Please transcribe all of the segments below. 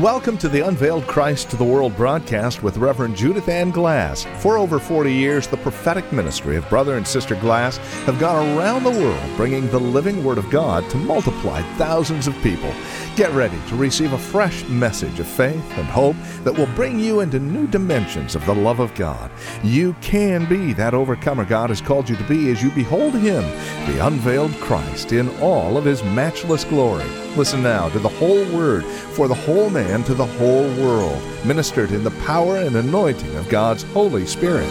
Welcome to the Unveiled Christ to the World broadcast with Reverend Judith Ann Glass. For over 40 years, the prophetic ministry of Brother and Sister Glass have gone around the world bringing the living Word of God to multiply thousands of people. Get ready to receive a fresh message of faith and hope that will bring you into new dimensions of the love of God. You can be that overcomer God has called you to be as you behold Him, the unveiled Christ, in all of His matchless glory. Listen now to the whole Word for the whole man to the whole world, ministered in the power and anointing of God's Holy Spirit.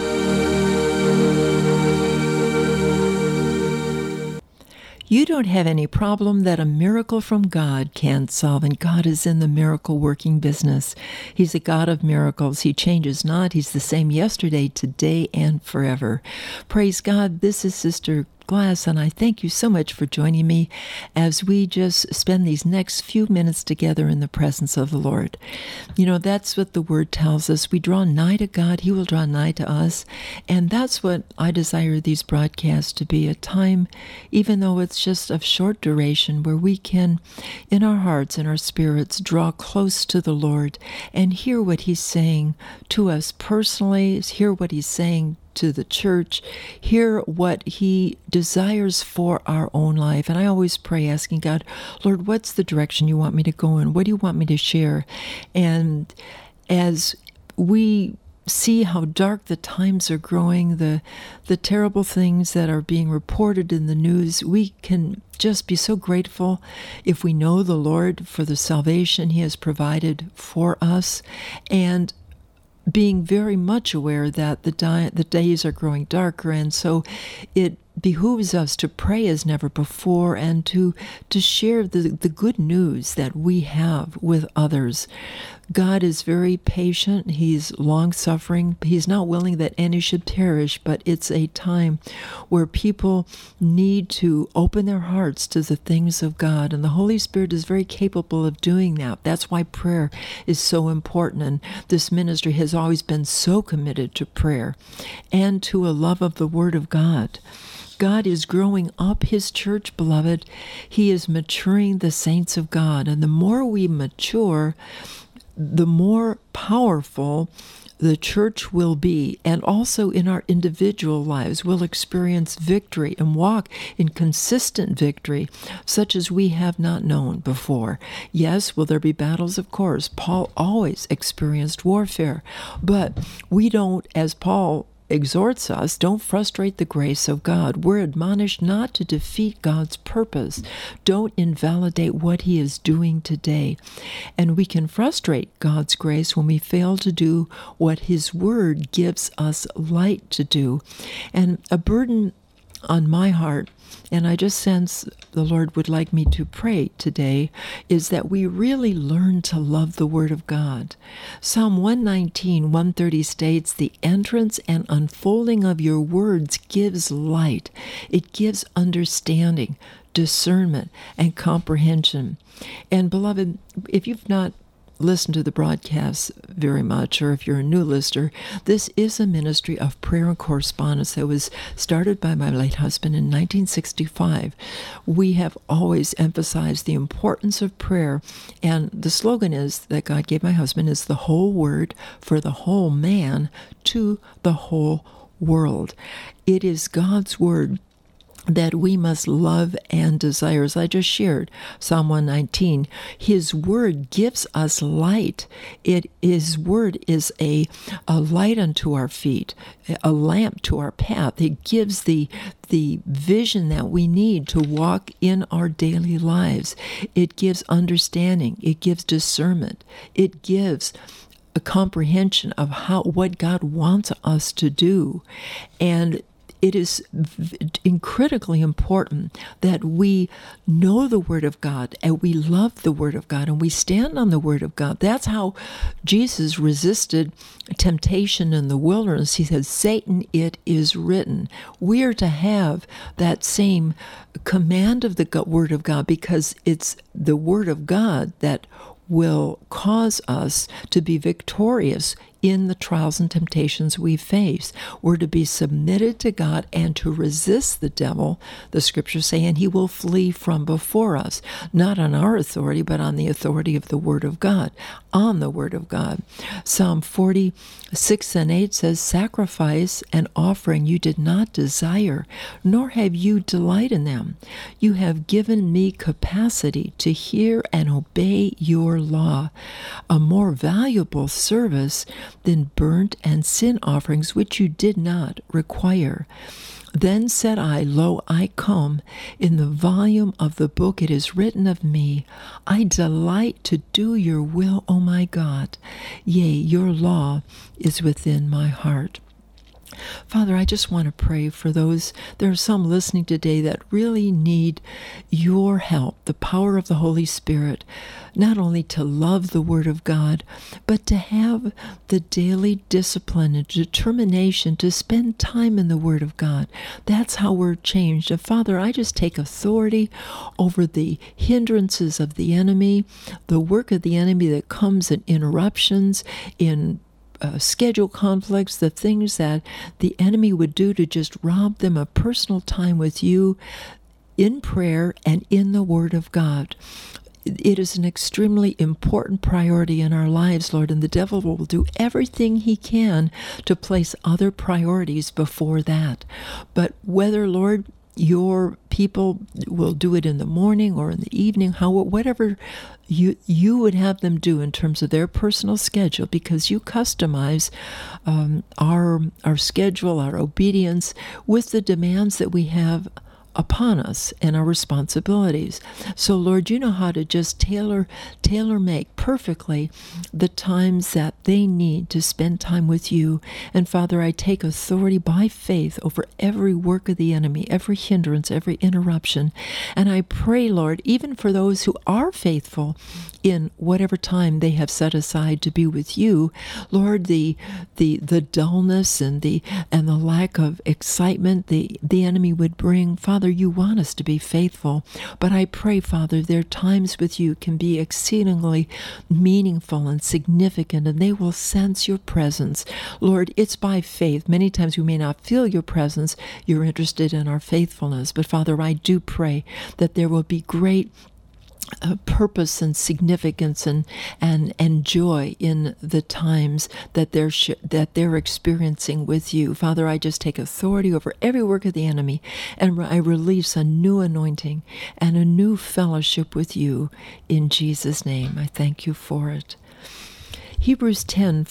You don't have any problem that a miracle from God can't solve, and God is in the miracle-working business. He's a God of miracles. He changes not. He's the same yesterday, today, and forever. Praise God. This is Sister Glass, and I thank you so much for joining me as we just spend these next few minutes together in the presence of the Lord. You know, that's what the Word tells us. We draw nigh to God, He will draw nigh to us, and that's what I desire these broadcasts to be, a time, even though it's just of short duration, where we can, in our hearts and our spirits, draw close to the Lord and hear what He's saying to us personally, hear what He's saying to the church, hear what He desires for our own life. And I always pray, asking God, Lord, what's the direction you want me to go in? What do you want me to share? And as we see how dark the times are growing, the terrible things that are being reported in the news, we can just be so grateful if we know the Lord for the salvation He has provided for us, and being very much aware that the days are growing darker, and so it behooves us to pray as never before and to share the good news that we have with others. God is very patient. He's long-suffering. He's not willing that any should perish, but it's a time where people need to open their hearts to the things of God, and the Holy Spirit is very capable of doing that. That's why prayer is so important, and this ministry has always been so committed to prayer and to a love of the Word of God. God is growing up His church, beloved. He is maturing the saints of God, and the more we mature, the more powerful the church will be, and also in our individual lives we'll experience victory and walk in consistent victory such as we have not known before. Yes, will there be battles? Of course. Paul always experienced warfare, but we don't, as Paul exhorts us, don't frustrate the grace of God. We're admonished not to defeat God's purpose. Don't invalidate what He is doing today. And we can frustrate God's grace when we fail to do what His Word gives us light to do. And a burden on my heart, and I just sense the Lord would like me to pray today, is that we really learn to love the Word of God. Psalm 119, 130 states, "The entrance and unfolding of your words gives light. It gives understanding, discernment, and comprehension." And beloved, if you've not listen to the broadcasts very much, or if you're a new listener, this is a ministry of prayer and correspondence that was started by my late husband in 1965. We have always emphasized the importance of prayer, and the slogan is that God gave my husband is the whole Word for the whole man to the whole world. It is God's Word that we must love and desire. As I just shared, Psalm 119, His Word gives us light. His Word is a light unto our feet, a lamp to our path. It gives the vision that we need to walk in our daily lives. It gives understanding. It gives discernment. It gives a comprehension of what God wants us to do. And it is critically important that we know the Word of God and we love the Word of God and we stand on the Word of God. That's how Jesus resisted temptation in the wilderness. He said, "Satan, it is written." We are to have that same command of the Word of God, because it's the Word of God that will cause us to be victorious in the trials and temptations we face. We're to be submitted to God and to resist the devil, the scriptures say, and he will flee from before us, not on our authority, but on the authority of the Word of God, on the Word of God. Psalm 46:8 says, sacrifice and offering you did not desire, nor have you delight in them. You have given me capacity to hear and obey your law, a more valuable service than burnt and sin offerings, which you did not require. Then said I, lo, I come. In the volume of the book it is written of me, I delight to do your will, O my God. Yea, your law is within my heart. Father, I just want to pray for those. There are some listening today that really need your help, the power of the Holy Spirit, not only to love the Word of God, but to have the daily discipline and determination to spend time in the Word of God. That's how we're changed. And Father, I just take authority over the hindrances of the enemy, the work of the enemy that comes in interruptions, in schedule conflicts, the things that the enemy would do to just rob them of personal time with you in prayer and in the Word of God. It is an extremely important priority in our lives, Lord, and the devil will do everything he can to place other priorities before that. But whether, Lord, your people will do it in the morning or in the evening, whatever you would have them do in terms of their personal schedule, because you customize our schedule, our obedience with the demands that we have upon us and our responsibilities. So Lord, you know how to just tailor make perfectly the times that they need to spend time with you. And Father, I take authority by faith over every work of the enemy, every hindrance, every interruption. And I pray, Lord, even for those who are faithful in whatever time they have set aside to be with you, Lord, the dullness and the lack of excitement the enemy would bring, Father, you want us to be faithful. But I pray, Father, their times with you can be exceedingly meaningful and significant, and they will sense your presence. Lord, it's by faith. Many times we may not feel your presence. You're interested in our faithfulness. But Father, I do pray that there will be great purpose and significance and joy in the times that they're experiencing with you. Father, I just take authority over every work of the enemy, and I release a new anointing and a new fellowship with you in Jesus' name. I thank you for it. Hebrews 10,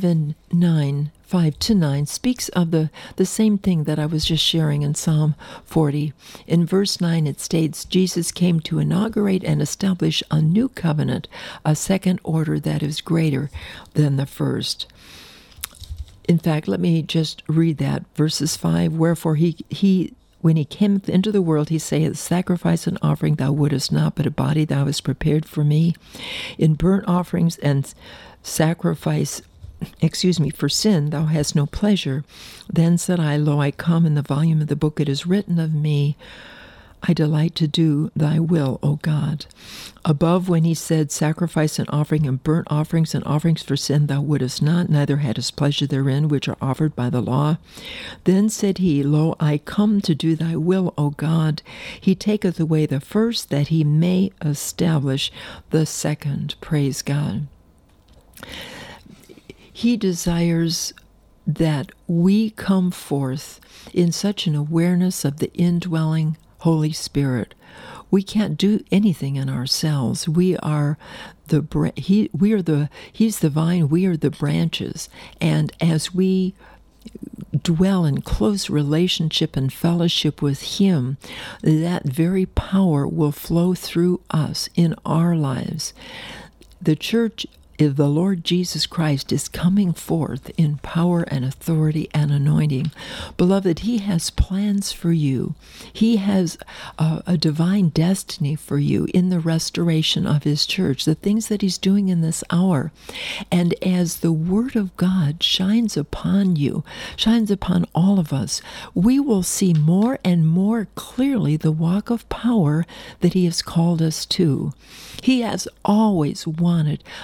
5 to 9 speaks of the same thing that I was just sharing in Psalm 40. In verse 9 it states, Jesus came to inaugurate and establish a new covenant, a second order that is greater than the first. In fact, let me just read that. Verses 5, wherefore he when he came into the world, he saith, sacrifice and offering thou wouldest not, but a body thou hast prepared for me. In burnt offerings and sacrifice, for sin, thou hast no pleasure. Then said I, lo, I come. In the volume of the book it is written of me, I delight to do thy will, O God. Above, when he said, sacrifice and offering and burnt offerings and offerings for sin thou wouldest not, neither hadst pleasure therein, which are offered by the law. Then said he, lo, I come to do thy will, O God. He taketh away the first, that he may establish the second. Praise God. He desires that we come forth in such an awareness of the indwelling Holy Spirit. We can't do anything in ourselves. We are He's the vine, we are the branches. And as we dwell in close relationship and fellowship with him, that very power will flow through us in our lives. The church, if the Lord Jesus Christ is coming forth in power and authority and anointing. Beloved, he has plans for you. He has a divine destiny for you in the restoration of his church, the things that he's doing in this hour. And as the word of God shines upon you, shines upon all of us, we will see more and more clearly the walk of power that he has called us to. He has always wanted a people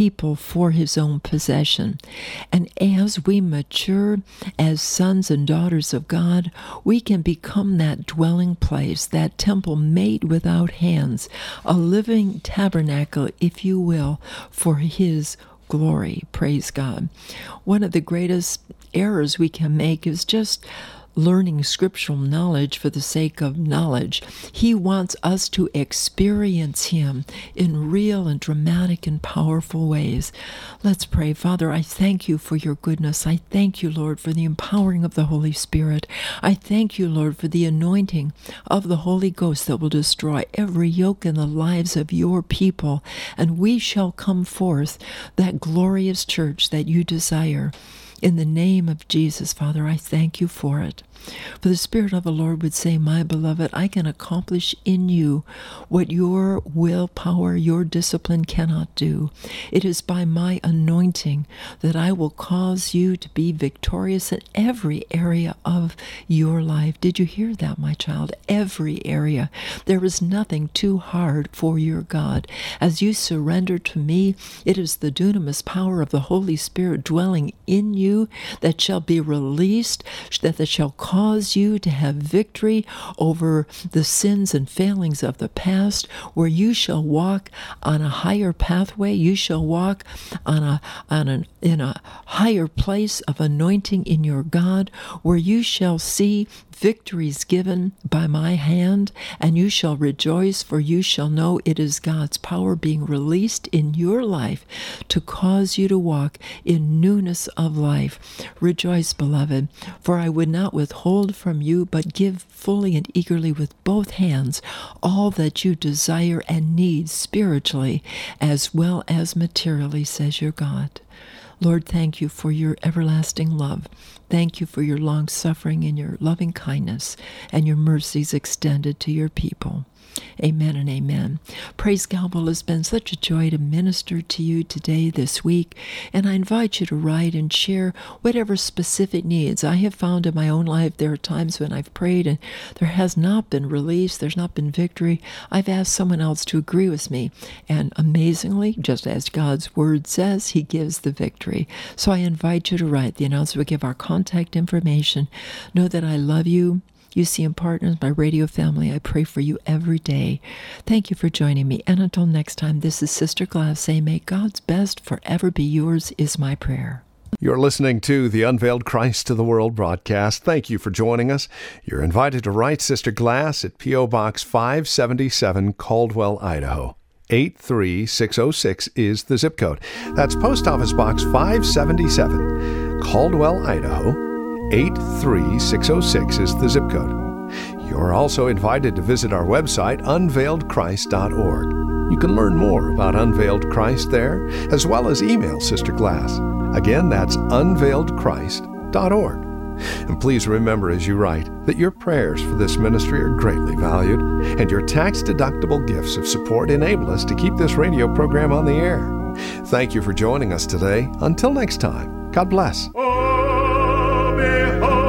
people for his own possession. And as we mature as sons and daughters of God, we can become that dwelling place, that temple made without hands, a living tabernacle, if you will, for his glory. Praise God. One of the greatest errors we can make is just learning scriptural knowledge for the sake of knowledge. He wants us to experience him in real and dramatic and powerful ways. Let's pray. Father, I thank you for your goodness. I thank you, Lord, for the empowering of the Holy Spirit. I thank you, Lord, for the anointing of the Holy Ghost that will destroy every yoke in the lives of your people, and we shall come forth that glorious church that you desire. In the name of Jesus, Father, I thank you for it. For the Spirit of the Lord would say, my beloved, I can accomplish in you what your willpower, your discipline cannot do. It is by my anointing that I will cause you to be victorious in every area of your life. Did you hear that, my child? Every area. There is nothing too hard for your God. As you surrender to me, it is the dunamis power of the Holy Spirit dwelling in you that shall be released, that shall cause you to have victory over the sins and failings of the past, where you shall walk on a higher pathway. You shall walk in a higher place of anointing in your God, where you shall see victories given by my hand, and you shall rejoice, for you shall know it is God's power being released in your life to cause you to walk in newness of life. Rejoice, beloved, for I would not withhold from you, but give fully and eagerly with both hands all that you desire and need spiritually as well as materially, says your God. Lord, thank you for your everlasting love. Thank you for your long suffering and your loving kindness and your mercies extended to your people. Amen and amen. Praise God. Well, it's been such a joy to minister to you today, this week, and I invite you to write and share whatever specific needs. I have found in my own life there are times when I've prayed and there has not been release, there's not been victory. I've asked someone else to agree with me, and amazingly, just as God's word says, he gives the victory. So I invite you to write. The announcer will give our contact information. Know that I love you. UCM Partners, my radio family, I pray for you every day. Thank you for joining me. And until next time, this is Sister Glass saying, may God's best forever be yours is my prayer. You're listening to the Unveiled Christ to the World broadcast. Thank you for joining us. You're invited to write Sister Glass at P.O. Box 577, Caldwell, Idaho. 83606 is the zip code. That's Post Office Box 577, Caldwell, Idaho. 83606 is the zip code. You're also invited to visit our website, unveiledchrist.org. You can learn more about Unveiled Christ there, as well as email Sister Glass. Again, that's unveiledchrist.org. And please remember as you write that your prayers for this ministry are greatly valued, and your tax-deductible gifts of support enable us to keep this radio program on the air. Thank you for joining us today. Until next time, God bless. Behold.